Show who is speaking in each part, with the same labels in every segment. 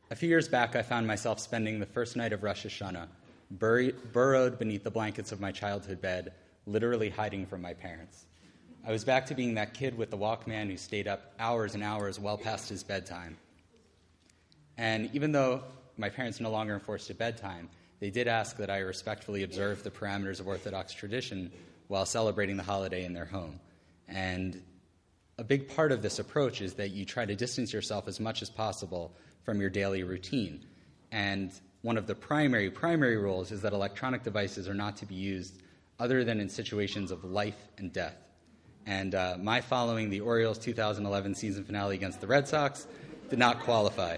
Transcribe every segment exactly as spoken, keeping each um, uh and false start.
Speaker 1: A few years back, I found myself spending the first night of Rosh Hashanah bur- burrowed beneath the blankets of my childhood bed, literally hiding from my parents. I was back to being that kid with the Walkman who stayed up hours and hours well past his bedtime. And even though my parents no longer enforced a bedtime, they did ask that I respectfully observe the parameters of Orthodox tradition while celebrating the holiday in their home. And a big part of this approach is that you try to distance yourself as much as possible from your daily routine. And one of the primary, primary rules is that electronic devices are not to be used other than in situations of life and death. And uh, my following the Orioles two thousand eleven season finale against the Red Sox did not qualify.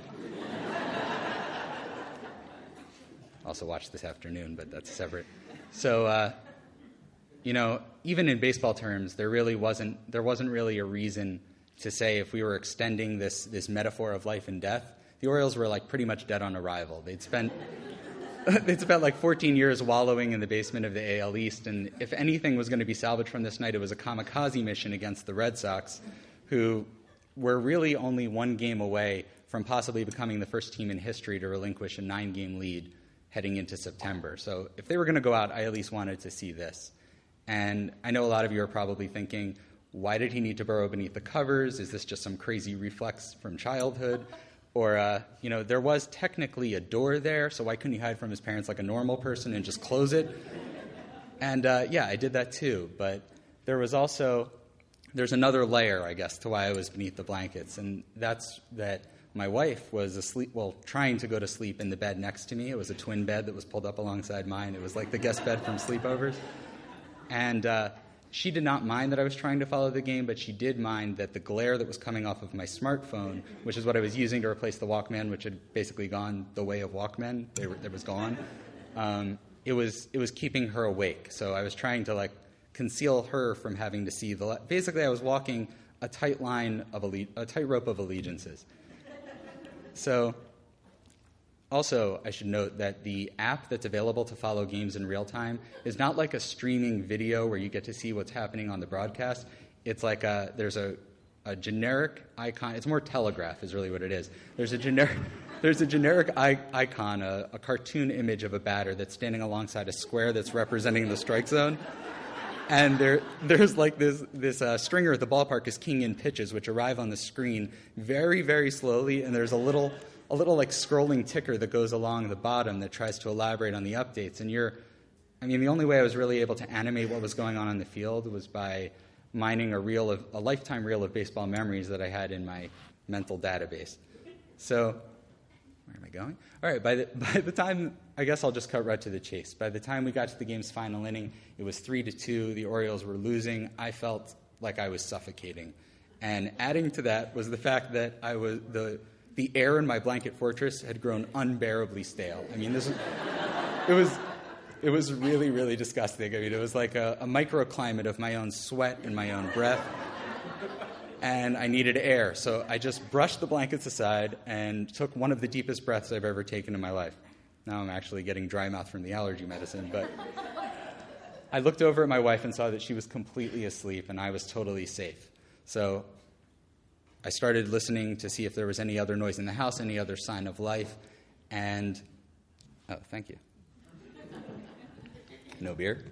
Speaker 1: Also watched this afternoon, but that's separate. So, uh, you know, even in baseball terms, there really wasn't there wasn't really a reason to say if we were extending this this metaphor of life and death, the Orioles were like pretty much dead on arrival. They'd spent they'd spent like fourteen years wallowing in the basement of the A L East, and if anything was going to be salvaged from this night, it was a kamikaze mission against the Red Sox, who were really only one game away from possibly becoming the first team in history to relinquish a nine-game lead heading into September. So if they were going to go out, I at least wanted to see this. And I know a lot of you are probably thinking, why did he need to burrow beneath the covers? Is this just some crazy reflex from childhood? Or, uh, you know, there was technically a door there, so why couldn't he hide from his parents like a normal person and just close it? And, uh, yeah, I did that too. But there was also, there's another layer, I guess, to why I was beneath the blankets. And that's that my wife was asleep, well, trying to go to sleep in the bed next to me. It was a twin bed that was pulled up alongside mine. It was like the guest bed from sleepovers. And uh, she did not mind that I was trying to follow the game, but she did mind that the glare that was coming off of my smartphone, which is what I was using to replace the Walkman, which had basically gone the way of Walkman, they were, it was gone, um, it was it was keeping her awake. So I was trying to, like, conceal her from having to see the... Le- basically, I was walking a tight line of alle- a tightrope of allegiances. So, also, I should note that the app that's available to follow games in real time is not like a streaming video where you get to see what's happening on the broadcast. It's like a, there's a, a generic icon. It's more Telegraph is really what it is. There's a generic, there's a generic I- icon, a, a cartoon image of a batter that's standing alongside a square that's representing the strike zone. And there, there's like this this uh, stringer at the ballpark is keying in pitches, which arrive on the screen very, very slowly. And there's a little, a little like scrolling ticker that goes along the bottom that tries to elaborate on the updates. And you're, I mean, the only way I was really able to animate what was going on on the field was by mining a reel of a lifetime reel of baseball memories that I had in my mental database. So, where am I going? All right, by the, by the time, I guess I'll just cut right to the chase. By the time we got to the game's final inning, it was three to two. The Orioles were losing. I felt like I was suffocating. And adding to that was the fact that I was the the air in my blanket fortress had grown unbearably stale. I mean, this was, it was it was really, really disgusting. I mean, it was like a, a microclimate of my own sweat and my own breath. And I needed air, so I just brushed the blankets aside and took one of the deepest breaths I've ever taken in my life. Now I'm actually getting dry mouth from the allergy medicine, but I looked over at my wife and saw that she was completely asleep and I was totally safe. So I started listening to see if there was any other noise in the house, any other sign of life, and... Oh, thank you. No beer?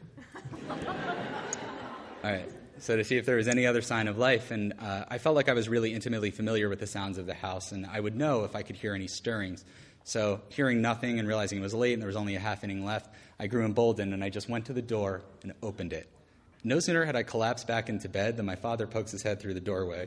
Speaker 1: All right. So to see if there was any other sign of life, and uh, I felt like I was really intimately familiar with the sounds of the house, and I would know if I could hear any stirrings. So hearing nothing and realizing it was late and there was only a half inning left, I grew emboldened, and I just went to the door and opened it. No sooner had I collapsed back into bed than my father pokes his head through the doorway.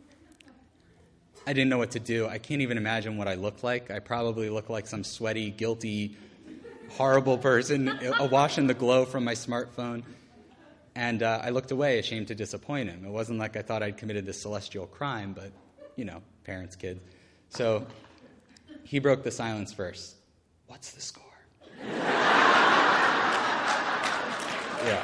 Speaker 1: I didn't know what to do. I can't even imagine what I looked like. I probably looked like some sweaty, guilty, horrible person, awash in the glow from my smartphone. And uh, I looked away, ashamed to disappoint him. It wasn't like I thought I'd committed this celestial crime, but, you know, parents, kids. So he broke the silence first. What's the score? Yeah.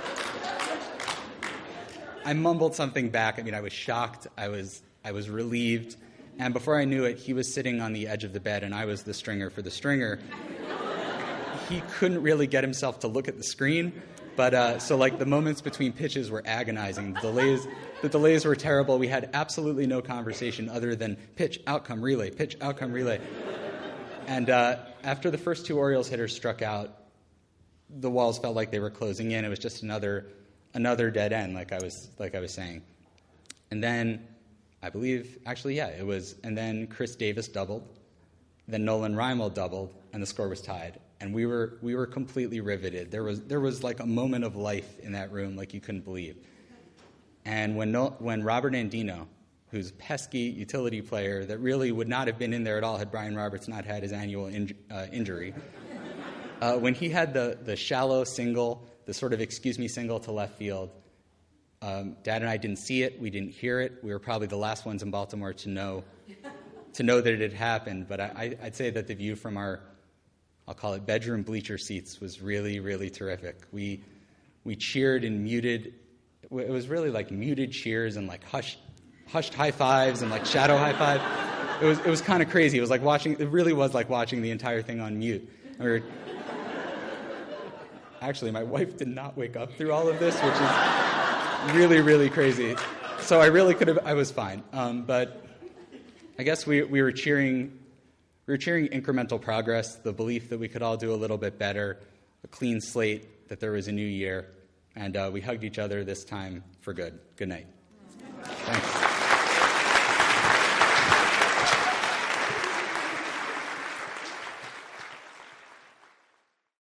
Speaker 1: I mumbled something back. I mean, I was shocked. I was I was relieved. And before I knew it, he was sitting on the edge of the bed, and I was the stringer for the stringer. He couldn't really get himself to look at the screen. But uh, so, like, the moments between pitches were agonizing. The delays, the delays were terrible. We had absolutely no conversation other than pitch, outcome, relay, pitch, outcome, relay. And uh, after the first two Orioles hitters struck out, the walls felt like they were closing in. It was just another another dead end, like I was like I was saying. And then, I believe, actually, yeah, it was. And then Chris Davis doubled. Then Nolan Reimel doubled, and the score was tied. And we were we were completely riveted. There was there was like a moment of life in that room, like you couldn't believe. And when no, when Robert Andino, who's a pesky utility player that really would not have been in there at all had Brian Roberts not had his annual in, uh, injury, uh, when he had the the shallow single, the sort of excuse me single to left field, um, Dad and I didn't see it, we didn't hear it. We were probably the last ones in Baltimore to know to know that it had happened. But I, I'd say that the view from our, I'll call it bedroom bleacher seats, was really, really terrific. We we cheered in muted. It was really like muted cheers and like hushed, hushed high fives and like shadow high five. It was it was kind of crazy. It was like watching. It really was like watching the entire thing on mute. We were, actually, my wife did not wake up through all of this, which is really really crazy. So I really could have. I was fine. Um, but I guess we we were cheering. We were cheering incremental progress, the belief that we could all do a little bit better, a clean slate, that there was a new year. And uh, we hugged each other this time for good. Good night. Thanks.